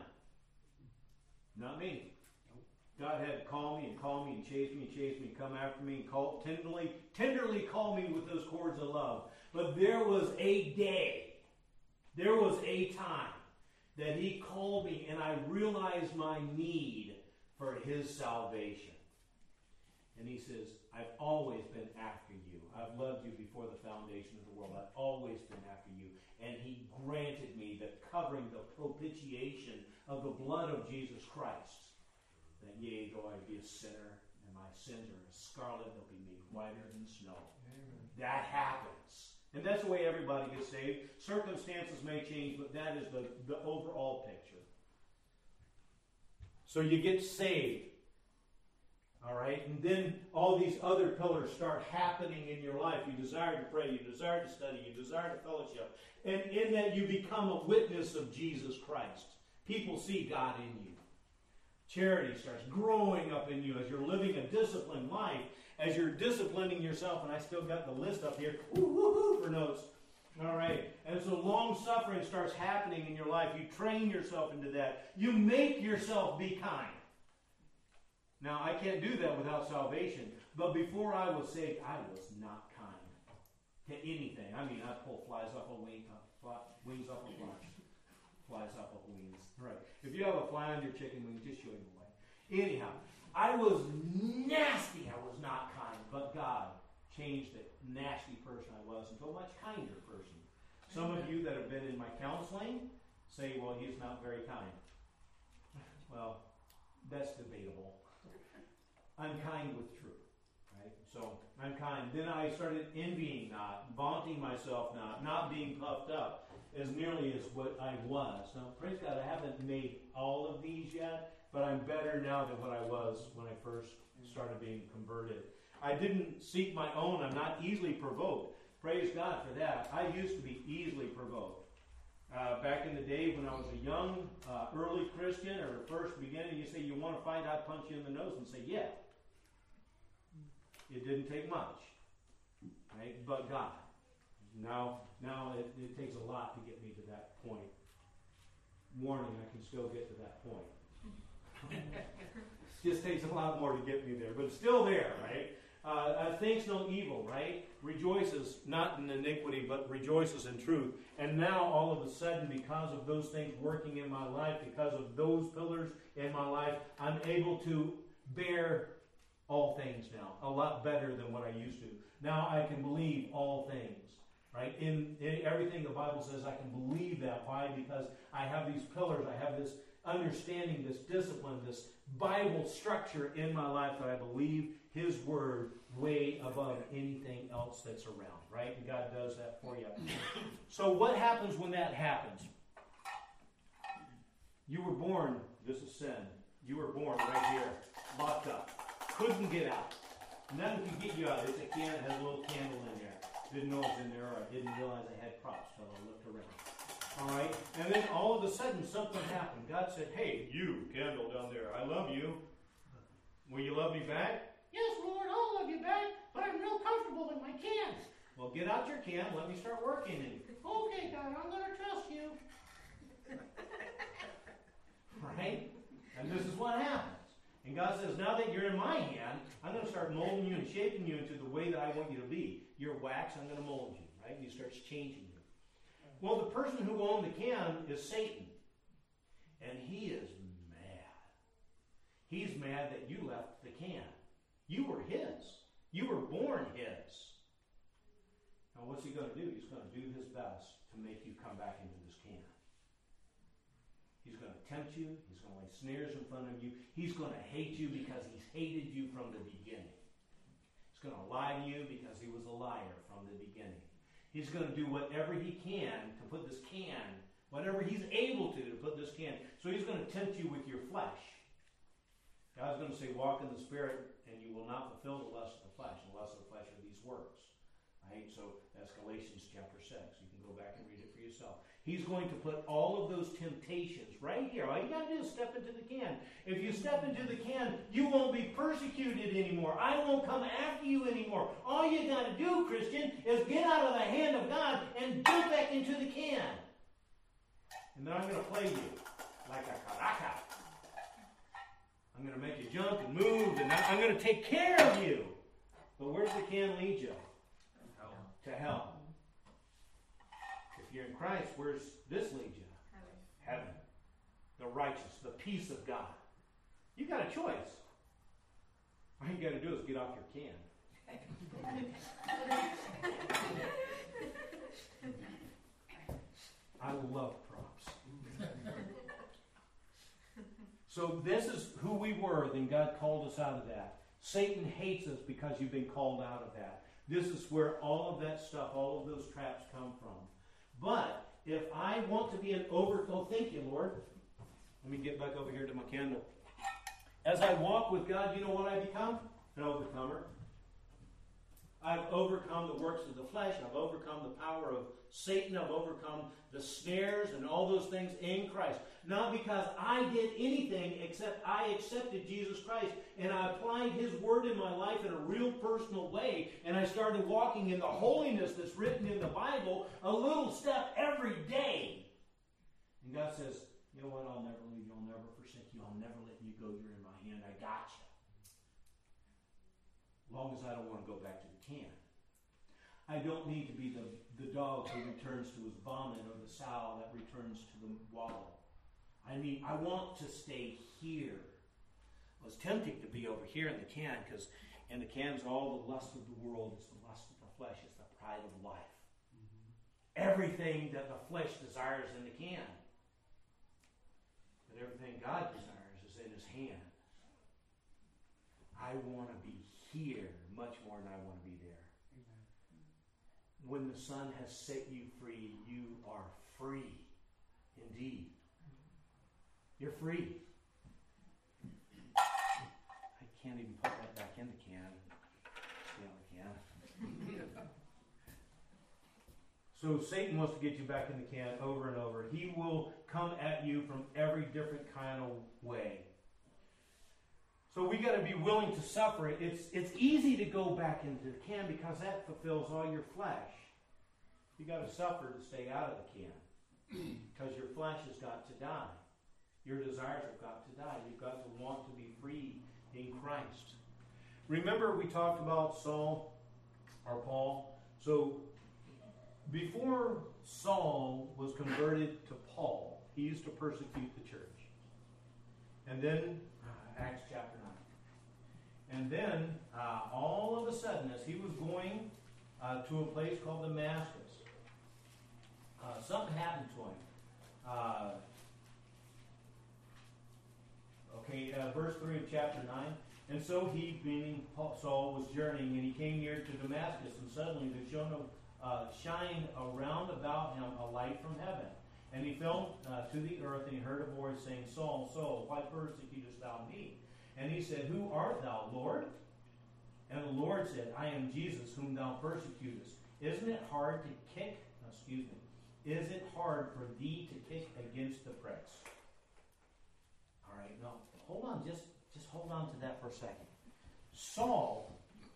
Not me. God had to call me and chase me, come after me, and tenderly call me with those cords of love. But there was a day, there was a time that he called me, and I realized my need for his salvation. And he says, I've always been after you. I've loved you before the foundation of the world. I've always been after you. And he granted me the covering, the propitiation of the blood of Jesus Christ. That yea, though I be a sinner, and my sins are as scarlet, they'll be made whiter than snow. Amen. That happens. And that's the way everybody gets saved. Circumstances may change, but that is the overall picture. So you get saved. All right? And then all these other pillars start happening in your life. You desire to pray. You desire to study. You desire to fellowship. And in that you become a witness of Jesus Christ. People see God in you. Charity starts growing up in you as you're living a disciplined life, as you're disciplining yourself, and I still got the list up here, for notes. All right. And so long suffering starts happening in your life. You train yourself into that. You make yourself be kind. Now, I can't do that without salvation, but before I was saved, I was not kind to anything. I mean, I pull flies off a wing, wings off a fly. Flies off of wings. Right. If you have a fly on your chicken wing, just show him away. Anyhow, I was nasty. I was not kind. But God changed the nasty person I was into a much kinder person. Some of you that have been in my counseling say, well, he's not very kind. Well, that's debatable. I'm kind with truth. Right? So I'm kind. Then I started envying not, vaunting myself not being puffed up as nearly as what I was. Now, praise God, I haven't made all of these yet, but I'm better now than what I was when I first started being converted. I didn't seek my own. I'm not easily provoked. Praise God for that. I used to be easily provoked. Back in the day when I was a young, early Christian, or first beginning, you say, you want to fight, I'd punch you in the nose and say, yeah. It didn't take much. Right? But God. Now it takes a lot to get me to that point. Warning, I can still get to that point. Just takes a lot more to get me there, but it's still there, right? Thinks no evil, right? Rejoices not in iniquity, but rejoices in truth. And now, all of a sudden, because of those things working in my life, because of those pillars in my life, I'm able to bear all things now, a lot better than what I used to. Now I can believe all things. Right? In everything the Bible says, I can believe that. Why? Because I have these pillars, I have this understanding, this discipline, this Bible structure in my life that I believe His Word way above anything else that's around. Right? And God does that for you. So what happens when that happens? You were born, this is sin. You were born right here, locked up. Couldn't get out. Nothing can get you out. It's a can, it has a little candle in there. Didn't know it was in there, or I didn't realize I had props till I looked around. All right? And then all of a sudden, something happened. God said, hey, you, candle down there, I love you. Will you love me back? Yes, Lord, I'll love you back, but I'm real comfortable in my cans. Well, get out your can. Let me start working in it. Okay, God, I'm going to trust you. Right? And this is what happens. And God says, now that you're in my hand, I'm going to start molding you and shaping you into the way that I want you to be. You're wax, I'm going to mold you. Right? And he starts changing you. Well, the person who owned the can is Satan. And he is mad. He's mad that you left the can. You were his. You were born his. Now what's he going to do? He's going to do his best to make you come back into this can. He's going to tempt you. He's going to lay snares in front of you. He's going to hate you because he's hated you from the beginning. He's going to lie to you because he was a liar from the beginning. He's going to do whatever he can to put this can, whatever he's able to put this can. So he's going to tempt you with your flesh. God's going to say, walk in the Spirit, and you will not fulfill the lust of the flesh. The lust of the flesh are these works. Right? So that's Galatians chapter 6. You can go back and read it for yourself. He's going to put all of those temptations right here. All you got to do is step into the can. If you step into the can, you won't be persecuted anymore. I won't come after you anymore. All you got to do, Christian, is get out of the hand of God and jump back into the can. And then I'm going to play you like a caraca. I'm going to make you jump and move, and I'm going to take care of you. But where's the can lead you? To hell. If you're in Christ, where's this lead you? Heaven. The righteous, the peace of God. You got a choice. All you got to do is get off your can. I love props. So this is who we were, then God called us out of that. Satan hates us because you've been called out of that. This is where all of that stuff, all of those traps come from. But if I want to be an overcomer, thank you, Lord. Let me get back over here to my candle. As I walk with God, you know what I become? An overcomer. I've overcome the works of the flesh. I've overcome the power of Satan. I've overcome the snares and all those things in Christ. Not because I did anything except I accepted Jesus Christ and I applied His Word in my life in a real personal way, and I started walking in the holiness that's written in the Bible a little step every day. And God says, you know what? I'll never leave you. I'll never forsake you. I'll never let you go. You're in my hand. I got you. As long as I don't want to go back to the can. I don't need to be the dog who returns to his vomit or the sow that returns to the wallow. I want to stay here. It was tempting to be over here in the can, because in the can's all the lust of the world. It's the lust of the flesh. It's the pride of life. Mm-hmm. Everything that the flesh desires in the can. But everything God desires is in His hand. I want to be here much more than I want to be there. Amen. When the Son has set you free, you are free indeed. You're free. I can't even put that back in the can. Yeah, I can. So Satan wants to get you back in the can over and over. He will come at you from every different kind of way. So we got to be willing to suffer it. It's easy to go back into the can because that fulfills all your flesh. You got to suffer to stay out of the can because your flesh has got to die. Your desires have got to die. You've got to want to be free in Christ. Remember we talked about Saul or Paul? So before Saul was converted to Paul, he used to persecute the church. And then Acts chapter 9. And then, all of a sudden, as he was going to a place called Damascus, something happened to him. Verse 3 of chapter 9. And so he, meaning Saul, was journeying, and he came near to Damascus, and suddenly there shined around about him a light from heaven. And he fell to the earth, and he heard a voice saying, Saul, Saul, why persecutest thou me? And he said, Who art thou, Lord? And the Lord said, I am Jesus, whom thou persecutest. Isn't it hard to kick? Is it hard for thee to kick against the pricks? All right, no, hold on, just hold on to that for a second. Saul,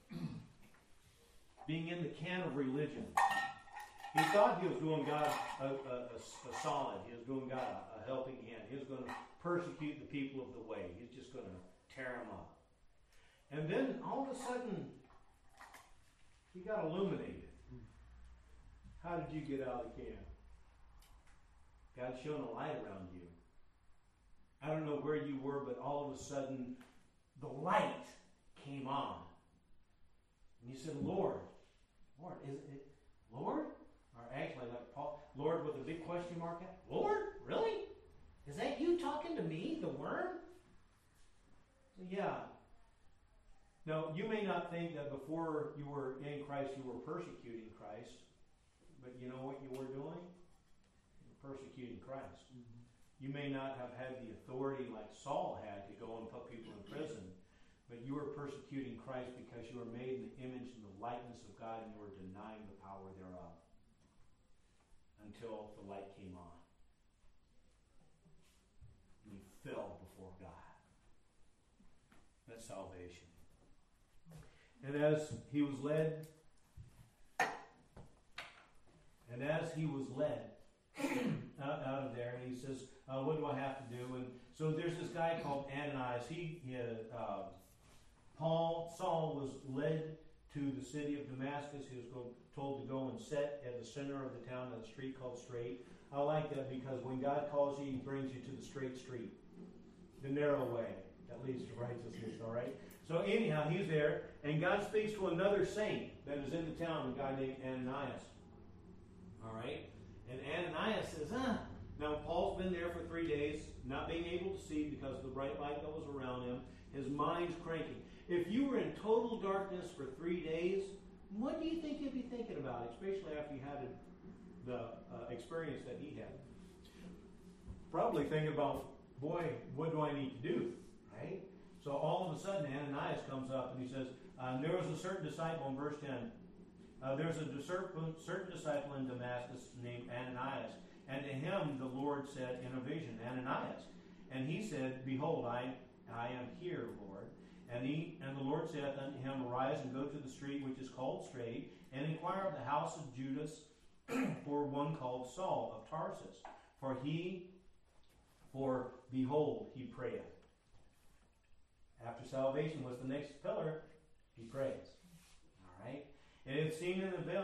being in the camp of religion, he thought he was doing God a solid. He was doing God a helping hand. He was going to persecute the people of the way. He's just going to tear them up. And then all of a sudden, he got illuminated. How did you get out of the camp? God shone a light around you. I don't know where you were, but all of a sudden, the light came on. And you said, Lord, is it Lord? Or actually, like Paul, Lord with a big question mark. Lord? Really? Is that you talking to me, the worm? So, yeah. Now, you may not think that before you were in Christ, you were persecuting Christ. But you know what you were doing? You were persecuting Christ. Mm-hmm. You may not have had the authority like Saul had to go and put people in prison, but you were persecuting Christ because you were made in the image and the likeness of God, and you were denying the power thereof until the light came on. And you fell before God. That's salvation. And as he was led out of there, and he says, what do I have to do? And so there's this guy called Ananias. Saul was led to the city of Damascus. He was told to go and sit at the center of the town on a street called Straight. I like that because when God calls you, he brings you to the straight street, the narrow way that leads to righteousness, all right? So anyhow, he's there, and God speaks to another saint that is in the town, a guy named Ananias. All right? And Ananias says, Now, Paul's been there for 3 days, not being able to see because of the bright light that was around him. His mind's cranking. If you were in total darkness for 3 days, what do you think you'd be thinking about, especially after you had the experience that he had? Probably thinking about, boy, what do I need to do, right? So all of a sudden, Ananias comes up and he says, there was a certain disciple in verse 10. There's a certain disciple in Damascus named Ananias, and to him the Lord said in a vision, Ananias. And he said, Behold, I am here, Lord. And the Lord saith unto him, Arise and go to the street which is called Straight, and inquire of the house of Judas for one called Saul of Tarsus. For behold, he prayeth. After salvation was the next pillar, he prays. All right? And hath seen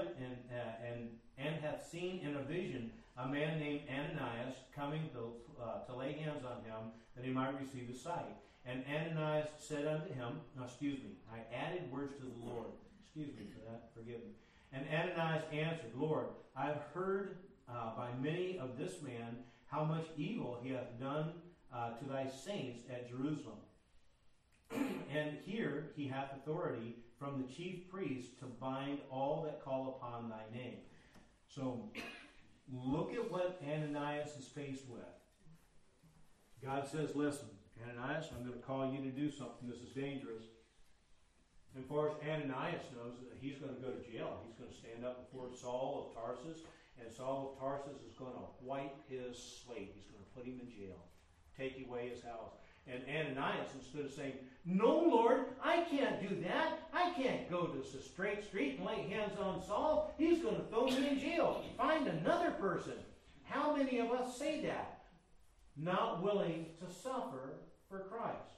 in a vision a man named Ananias coming to lay hands on him that he might receive his sight. And Ananias said unto him, I added words to the Lord. Excuse me for that, forgive me. And Ananias answered, Lord, I have heard by many of this man how much evil he hath done to thy saints at Jerusalem. And here he hath authority from the chief priest to bind all that call upon thy name. So look at what Ananias is faced with. God says, listen, Ananias, I'm going to call you to do something. This is dangerous. And as far as Ananias knows, he's going to go to jail. He's going to stand up before Saul of Tarsus, and Saul of Tarsus is going to wipe his slate. He's going to put him in jail, take away his house. And Ananias, instead of saying, No, Lord, I can't do that. I can't go to the straight street and lay hands on Saul. He's going to throw me in jail. Find another person. How many of us say that? Not willing to suffer for Christ.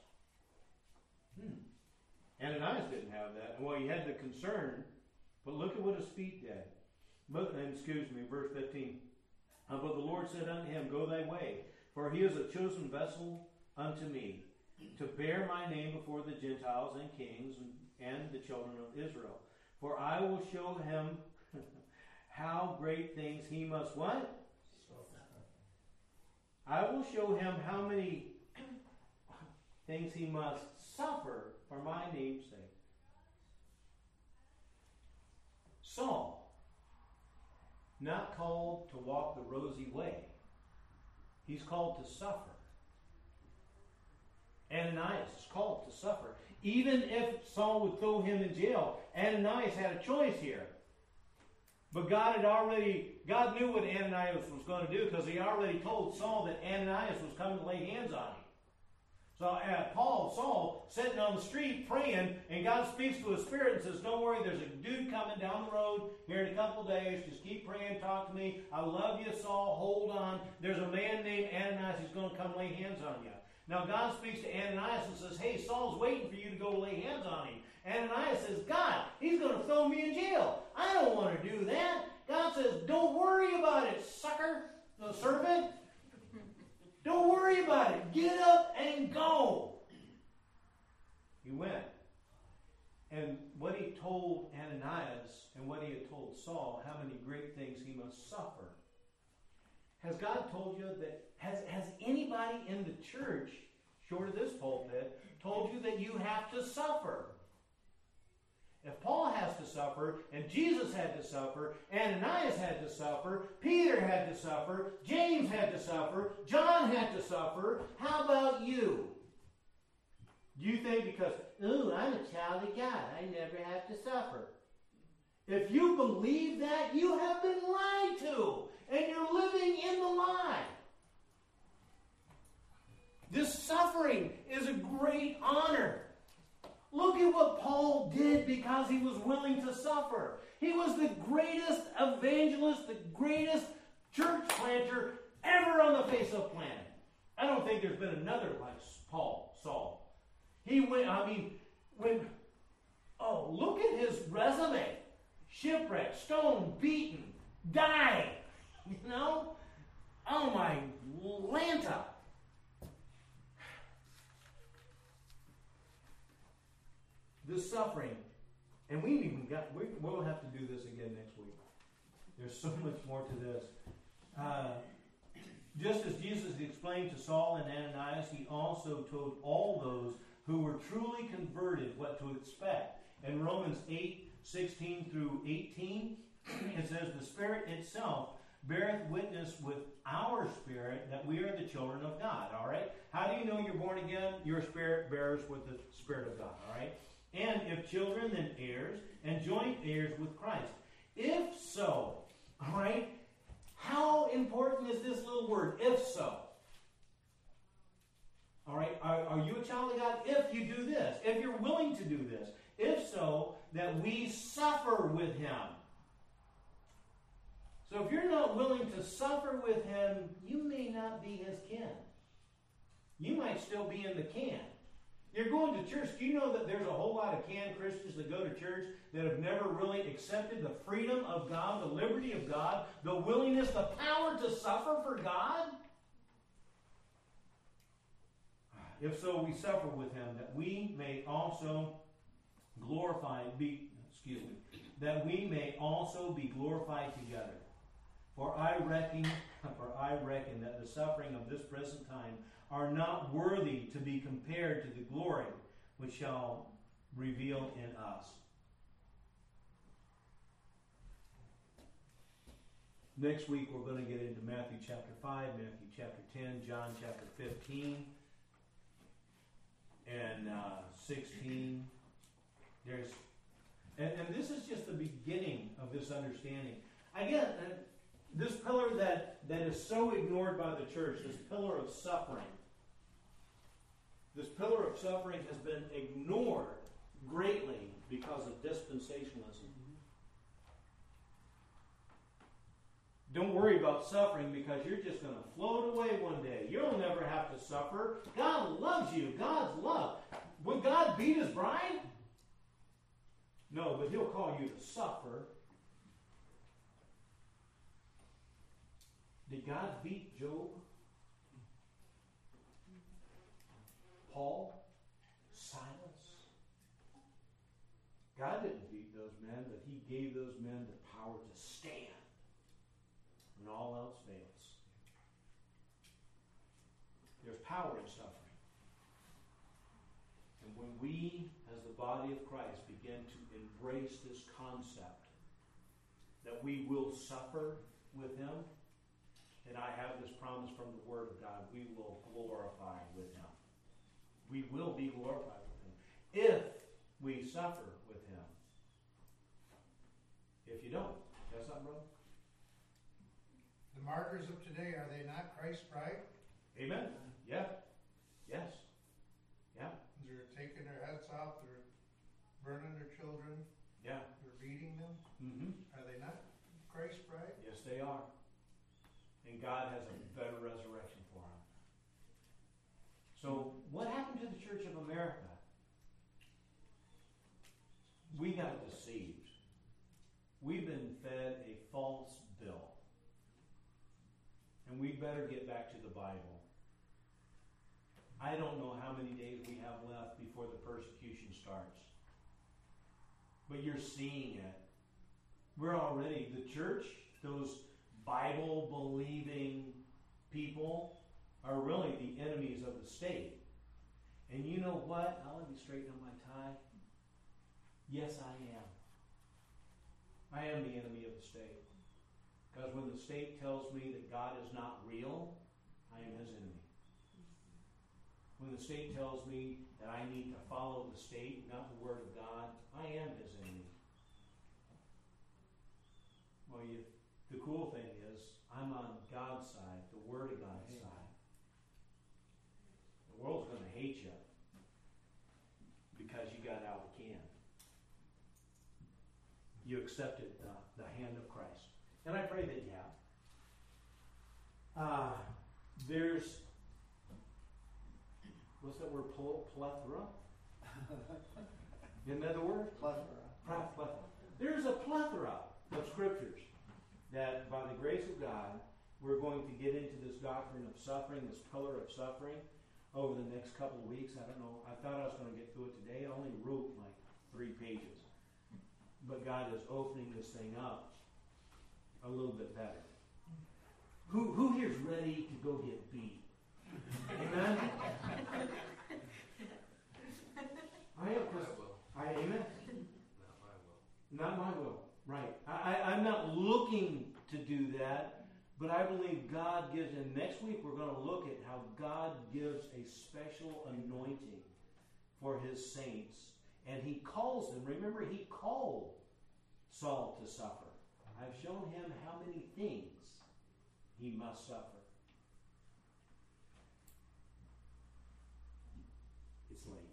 Ananias didn't have that. Well, he had the concern, but look at what his feet did. Verse 15. But the Lord said unto him, Go thy way, for he is a chosen vessel unto me, to bear my name before the Gentiles and kings and the children of Israel. For I will show him how great things he must what? I will show him how many things he must suffer for my name's sake. Saul, not called to walk the rosy way. He's called to suffer. Ananias is called to suffer. Even if Saul would throw him in jail, Ananias had a choice here. But God knew what Ananias was going to do because he already told Saul that Ananias was coming to lay hands on him. So Saul, sitting on the street praying, and God speaks to his spirit and says, don't worry, there's a dude coming down the road here in a couple of days. Just keep praying, talk to me. I love you, Saul. Hold on. There's a man named Ananias who's going to come lay hands on you. Now God speaks to Ananias and says, hey, Saul's waiting for you to go lay hands on him. Ananias says, God, he's going to throw me in jail. I don't want to do that. God says, don't worry about it, sucker, the servant. Don't worry about it. Get up and go. He went. And what he told Ananias and what he had told Saul, how many great things he must suffer. Has God told you that, has anybody in the church, short of this pulpit, told you that you have to suffer? If Paul has to suffer, and Jesus had to suffer, Ananias had to suffer, Peter had to suffer, James had to suffer, John had to suffer, how about you? Do you think because, ooh, I'm a child of God, I never have to suffer? If you believe that, you have been lied to, and you're living in the lie. This suffering is a great honor. Look at what Paul did because he was willing to suffer. He was the greatest evangelist, the greatest church planter ever on the face of the planet. I don't think there's been another like Saul. He went, look at his resume. Shipwrecked, stoned, beaten, died. You know? Oh my Lanta. This suffering, and we'll have to do this again next week. There's so much more to this. Just as Jesus explained to Saul and Ananias, he also told all those who were truly converted what to expect. In Romans 8:16 through 18, it says, the Spirit itself beareth witness with our spirit that we are the children of God. All right? How do you know you're born again? Your spirit bears with the Spirit of God. All right? And if children, then heirs, and joint heirs with Christ. If so, all right, how important is this little word, if so? All right, are you a child of God? If you do this, if you're willing to do this, if so, that we suffer with him. So if you're not willing to suffer with him, you may not be his kin. You might still be in the can. You're going to church. Do you know that there's a whole lot of canned Christians that go to church that have never really accepted the freedom of God, the liberty of God, the willingness, the power to suffer for God? If so, we suffer with him, that we may also that we may also be glorified together. For I reckon that the suffering of this present time are not worthy to be compared to the glory which shall reveal in us. Next week we're going to get into Matthew chapter 5, Matthew chapter 10, John chapter 15, and 16. And this is just the beginning of this understanding. Again, this pillar that is so ignored by the church, this pillar of suffering. This pillar of suffering has been ignored greatly because of dispensationalism. Don't worry about suffering because you're just going to float away one day. You'll never have to suffer. God loves you. God's love. Would God beat his bride? No, but he'll call you to suffer. Did God beat Job? Paul? Silas? God didn't beat those men, but he gave those men the power to stand when all else fails. There's power in suffering. And when we, as the body of Christ, begin to embrace this concept that we will suffer with him, and I have this promise from the Word of God, we will glorify with him. We will be glorified with him if we suffer with him. If you don't, you got something, brother? The markers of today, are they not Christ's bride? Amen. Yeah. Yes. Church of America, we got deceived. We've been fed a false bill. And we better get back to the Bible. I don't know how many days we have left before the persecution starts. But you're seeing it. We're already, the church, those Bible-believing people are really the enemies of the state. And you know what? I'll let me straighten up my tie. Yes, I am. I am the enemy of the state. Because when the state tells me that God is not real, I am his enemy. When the state tells me that I need to follow the state, not the Word of God, I am his enemy. Well, the cool thing is, I'm on God's side, the Word of God's side. The world's going to hate you because you got out of the can. You accepted the hand of Christ. And I pray that you have. There's, what's that word, plethora? Isn't that the word? Plethora. There's a plethora of scriptures that by the grace of God, we're going to get into this doctrine of suffering, this pillar of suffering, over the next couple of weeks. I don't know. I thought I was going to get through it today. I only wrote like 3 pages. But God is opening this thing up a little bit better. Who here's ready to go get beat? Amen? I am. Amen? Not my will. Right. I'm not looking to do that, but I believe God gives, and next week we're going to look at how God gives a special anointing for his saints. And he calls them. Remember, he called Saul to suffer. I've shown him how many things he must suffer. It's late.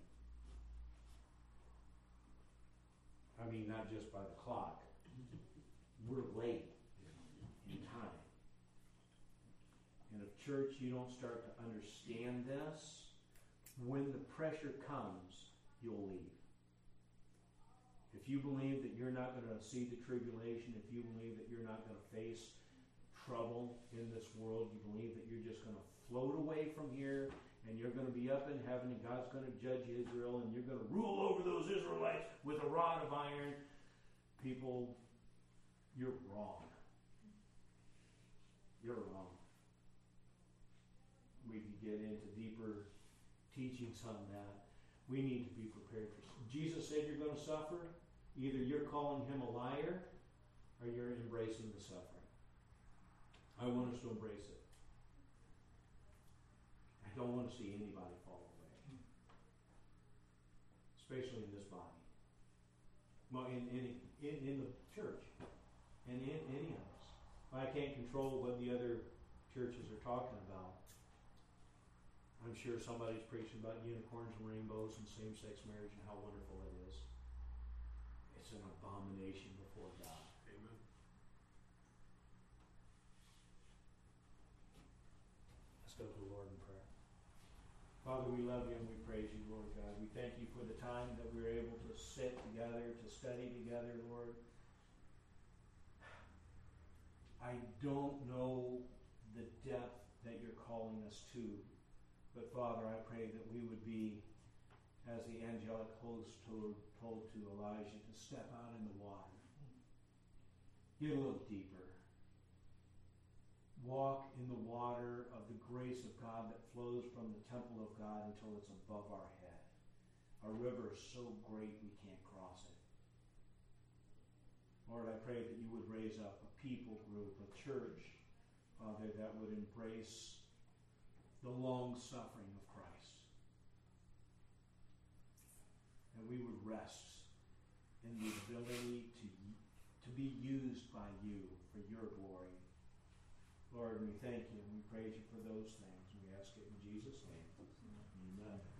I mean, not just by the clock. We're late in time. And if church, you don't start to understand this, when the pressure comes, you'll leave. If you believe that you're not going to see the tribulation, if you believe that you're not going to face trouble in this world, you believe that you're just going to float away from here and you're going to be up in heaven and God's going to judge Israel and you're going to rule over those Israelites with a rod of iron, people, you're wrong. You're wrong. We could get into deeper teachings on that. We need to be prepared for. Jesus said you're going to suffer. Either you're calling him a liar or you're embracing the suffering. I want us to embrace it. I don't want to see anybody fall away. Especially in this body. Well, in the church. And in any of us. I can't control what the other churches are talking about. I'm sure somebody's preaching about unicorns and rainbows and same-sex marriage and how wonderful it is. It's an abomination before God. Amen. Let's go to the Lord in prayer. Father, we love you and we praise you, Lord God. We thank you for the time that we were able to sit together, to study together, Lord. I don't know the depth that you're calling us to. But Father, I pray that we would be, as the angelic host told to Elijah, to step out in the water. Get a little deeper. Walk in the water of the grace of God that flows from the temple of God until it's above our head. A river so great we can't cross it. Lord, I pray that you would raise up a people group, a church, Father, that would embrace the long suffering of Christ. And we would rest in the ability to be used by you for your glory. Lord, we thank you and we praise you for those things. We ask it in Jesus' name. Amen.